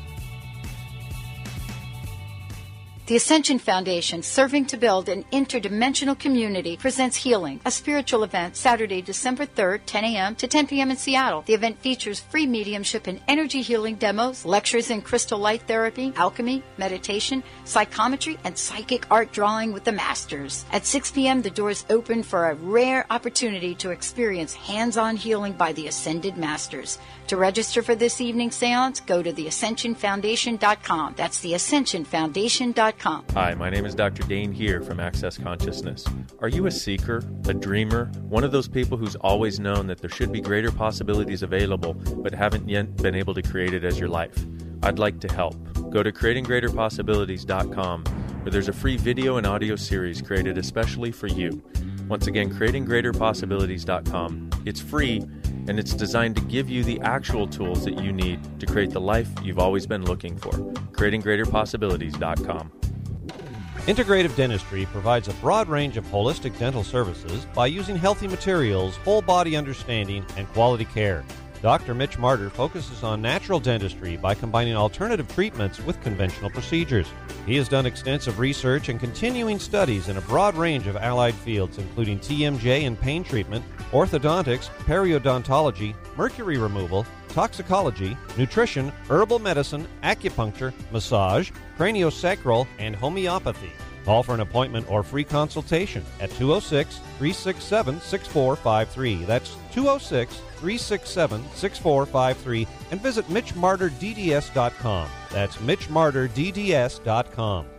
The Ascension Foundation, serving to build an interdimensional community, presents Healing, a spiritual event, Saturday, December 3rd, 10 a.m. to 10 p.m. in Seattle. The event features free mediumship and energy healing demos, lectures in crystal light therapy, alchemy, meditation, psychometry, and psychic art drawing with the masters. At 6 p.m., the doors open for a rare opportunity to experience hands-on healing by the Ascended Masters. To register for this evening's seance, go to theascensionfoundation.com. That's theascensionfoundation.com. Hi, my name is Dr. Dane here from Access Consciousness. Are you a seeker, a dreamer, one of those people who's always known that there should be greater possibilities available but haven't yet been able to create it as your life? I'd like to help. Go to creatinggreaterpossibilities.com, where there's a free video and audio series created especially for you. Once again, creatinggreaterpossibilities.com. It's free, and it's designed to give you the actual tools that you need to create the life you've always been looking for. creatinggreaterpossibilities.com. Integrative Dentistry provides a broad range of holistic dental services by using healthy materials, whole body understanding, and quality care. Dr. Mitch Martyr focuses on natural dentistry by combining alternative treatments with conventional procedures. He has done extensive research and continuing studies in a broad range of allied fields, including TMJ and pain treatment, orthodontics, periodontology, mercury removal, toxicology, nutrition, herbal medicine, acupuncture, massage, craniosacral, and homeopathy. Call for an appointment or free consultation at 206-367-6453. That's 206-367-6453. And visit MitchMartyrDDS.com. That's MitchMartyrDDS.com.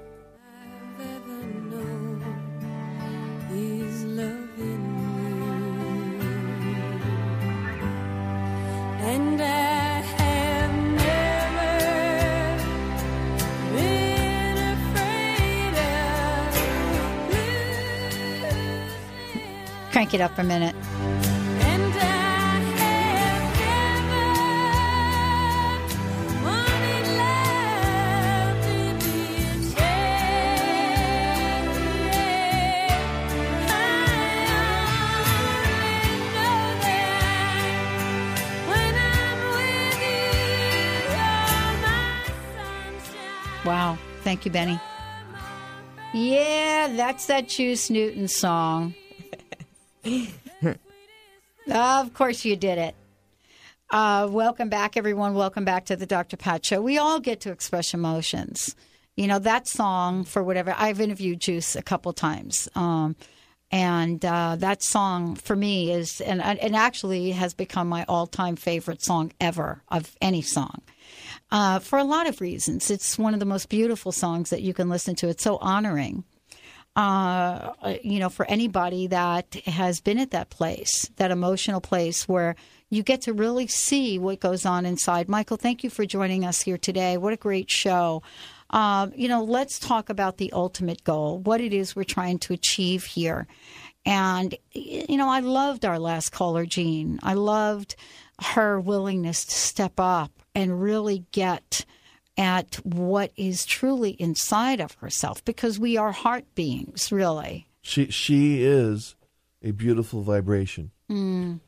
And I have never been afraid of. Crank it up a minute. And I have never wanted love to be ashamed. I only know that Wow. Thank you, Benny. Yeah, that's that Juice Newton song. Of course you did it. Welcome back, everyone. Welcome back to the Dr. Pat Show. We all get to express emotions. You know, that song, for whatever, I've interviewed Juice a couple times. And that song for me is, and actually has become my all-time favorite song ever of any song. For a lot of reasons. It's one of the most beautiful songs that you can listen to. It's so honoring, for anybody that has been at that place, that emotional place where you get to really see what goes on inside. Michael, thank you for joining us here today. What a great show. Let's talk about the ultimate goal, what it is we're trying to achieve here. And, I loved our last caller, Jean. I loved her willingness to step up and really get at what is truly inside of herself, because we are heart beings, really. She is a beautiful vibration. And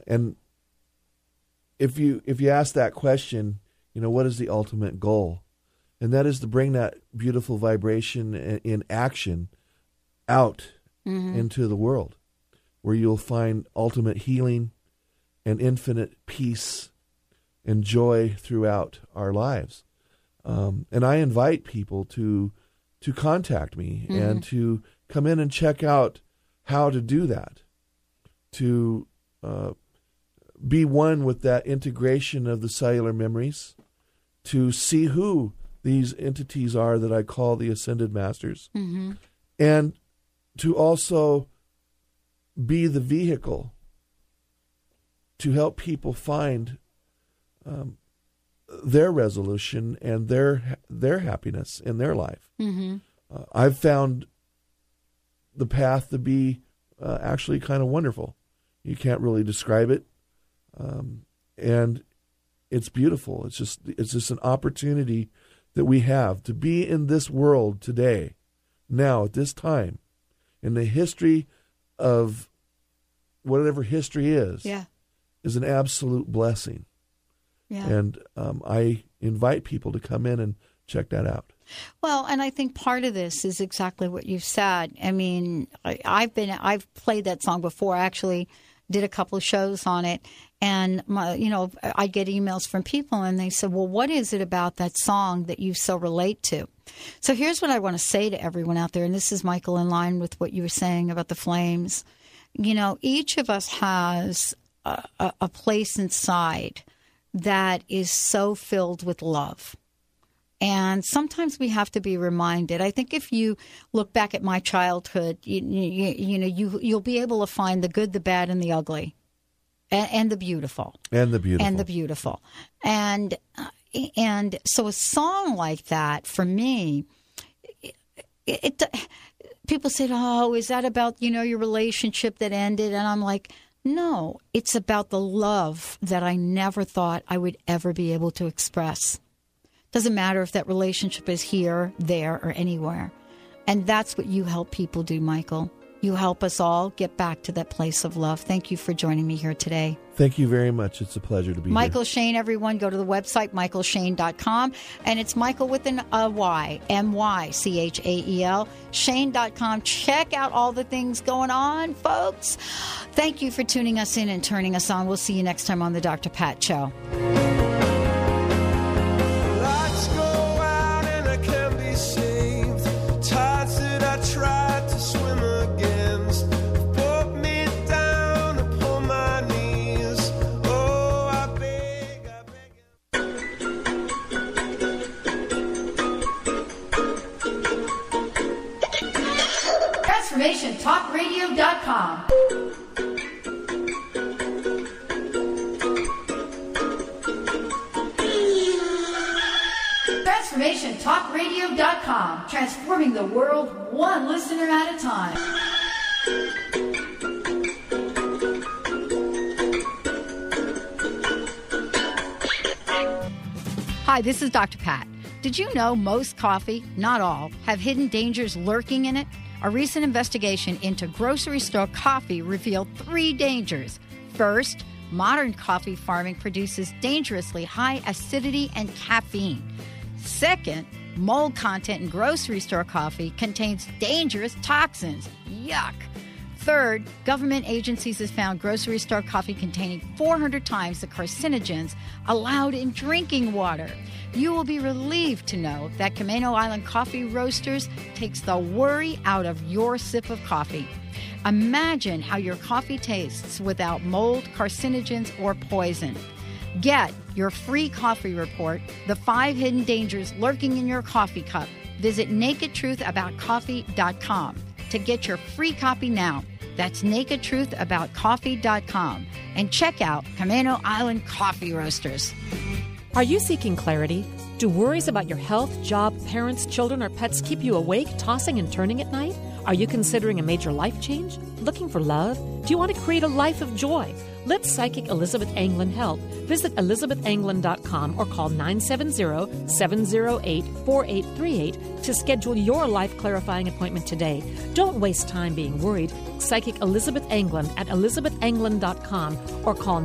if you ask that question, what is the ultimate goal? And that is to bring that beautiful vibration in action out into the world, where you'll find ultimate healing and infinite peace and joy throughout our lives. And I invite people to contact me and to come in and check out how to do that, to be one with that integration of the cellular memories, to see who these entities are that I call the Ascended Masters, and to also be the vehicle to help people find their resolution and their happiness in their life. I've found the path to be actually kind of wonderful. You can't really describe it, and it's beautiful. It's just an opportunity that we have to be in this world today, now at this time, in the history of whatever history is an absolute blessing. Yeah. And I invite people to come in and check that out. Well, and I think part of this is exactly what you've said. I mean, I've played that song before. I actually did a couple of shows on it, and I get emails from people, and they say, "Well, what is it about that song that you so relate to?" So here's what I want to say to everyone out there, and this is, Michael, in line with what you were saying about the flames. Each of us has a place inside that is so filled with love. And sometimes we have to be reminded. I think if you look back at my childhood, you'll be able to find the good, the bad, and the ugly, and the beautiful, and the beautiful. And so a song like that, for me, it people say, "Oh, is that about your relationship that ended?" And I'm like, no, it's about the love that I never thought I would ever be able to express. Doesn't matter if that relationship is here, there, or anywhere. And that's what you help people do, Michael. You help us all get back to that place of love. Thank you for joining me here today. Thank you very much. It's a pleasure to be Michael here. Shane, everyone, go to the website, michaelshane.com. And it's Michael with an Y, M-Y-C-H-A-E-L, Shane.com. Check out all the things going on, folks. Thank you for tuning us in and turning us on. We'll see you next time on the Dr. Pat Show. Lights go out and I can't be saved. Tides that I tried to swim against brought me down upon my knees. Oh, I beg. TransformationTalkRadio.com. TransformationTalkRadio.com. Transforming the world one listener at a time. Hi, this is Dr. Pat. Did you know most coffee, not all, have hidden dangers lurking in it? A recent investigation into grocery store coffee revealed 3 dangers. First, modern coffee farming produces dangerously high acidity and caffeine. Second, Mold content in grocery store coffee contains dangerous toxins. Yuck. Third, government agencies have found grocery store coffee containing 400 times the carcinogens allowed in drinking water. You will be relieved to know that Camano Island Coffee Roasters takes the worry out of your sip of coffee. Imagine how your coffee tastes without mold, carcinogens, or poison. Get your free coffee report, The 5 Hidden Dangers Lurking in Your Coffee Cup. Visit nakedtruthaboutcoffee.com to get your free copy now. That's nakedtruthaboutcoffee.com. And check out Camano Island Coffee Roasters. Are you seeking clarity? Do worries about your health, job, parents, children, or pets keep you awake, tossing and turning at night? Are you considering a major life change? Looking for love? Do you want to create a life of joy? Let psychic Elizabeth Anglin help. Visit ElizabethAnglin.com or call 970-708-4838 to schedule your life-clarifying appointment today. Don't waste time being worried. Psychic Elizabeth Anglin at ElizabethAnglin.com or call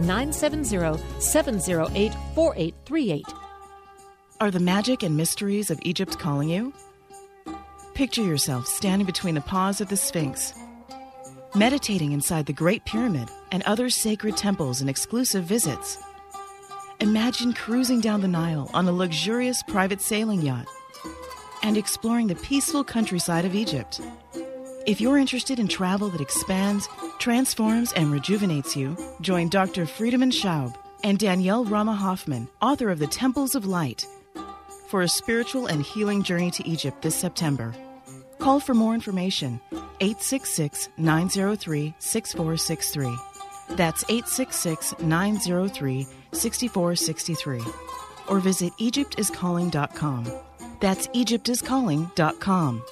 970-708-4838. Are the magic and mysteries of Egypt calling you? Picture yourself standing between the paws of the Sphinx, meditating inside the Great Pyramid and other sacred temples and exclusive visits. Imagine cruising down the Nile on a luxurious private sailing yacht and exploring the peaceful countryside of Egypt. If you're interested in travel that expands, transforms, and rejuvenates you, join Dr. Friedemann Schaub and Danielle Rama Hoffman, author of The Temples of Light, for a spiritual and healing journey to Egypt this September. Call for more information, 866-903-6463. That's 866-903-6463. Or visit EgyptIsCalling.com. That's EgyptIsCalling.com.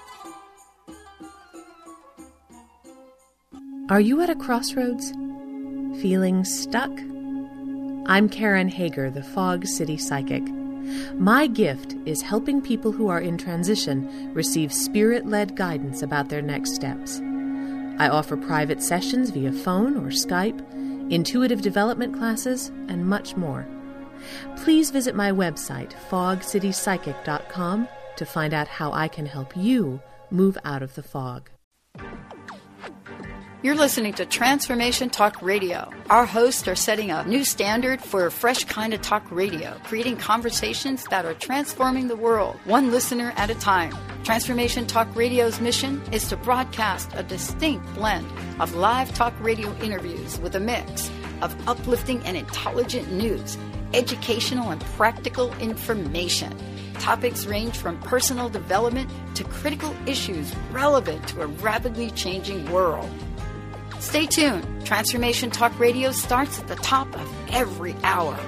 Are you at a crossroads? Feeling stuck? I'm Karen Hager, the Fog City Psychic. My gift is helping people who are in transition receive spirit-led guidance about their next steps. I offer private sessions via phone or Skype, intuitive development classes, and much more. Please visit my website, fogcitypsychic.com, to find out how I can help you move out of the fog. You're listening to Transformation Talk Radio. Our hosts are setting a new standard for a fresh kind of talk radio, creating conversations that are transforming the world, one listener at a time. Transformation Talk Radio's mission is to broadcast a distinct blend of live talk radio interviews with a mix of uplifting and intelligent news, educational and practical information. Topics range from personal development to critical issues relevant to a rapidly changing world. Stay tuned. Transformation Talk Radio starts at the top of every hour.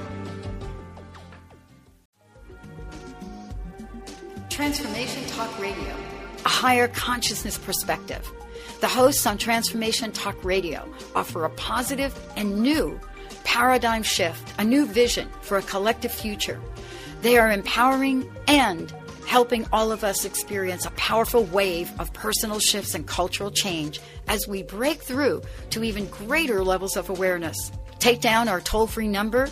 Transformation Talk Radio, a higher consciousness perspective. The hosts on Transformation Talk Radio offer a positive and new paradigm shift, a new vision for a collective future. They are empowering and helping all of us experience a powerful wave of personal shifts and cultural change as we break through to even greater levels of awareness. Take down our toll-free number,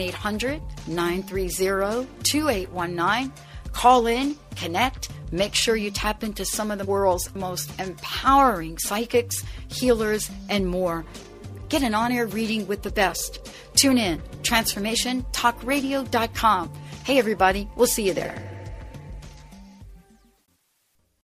1-800-930-2819. Call in, connect, make sure you tap into some of the world's most empowering psychics, healers, and more. Get an on-air reading with the best. Tune in, transformationtalkradio.com. Hey, everybody, we'll see you there.